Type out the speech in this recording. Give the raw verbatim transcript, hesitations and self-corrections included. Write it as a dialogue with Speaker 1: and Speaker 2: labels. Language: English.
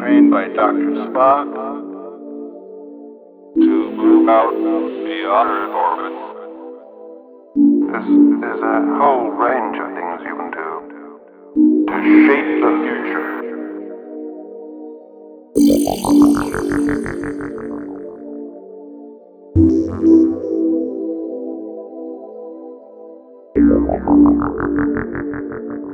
Speaker 1: trained by Doctor Spock to move out beyond Earth orbit. There's, there's a whole range of things you can do to shape the future. Thank you.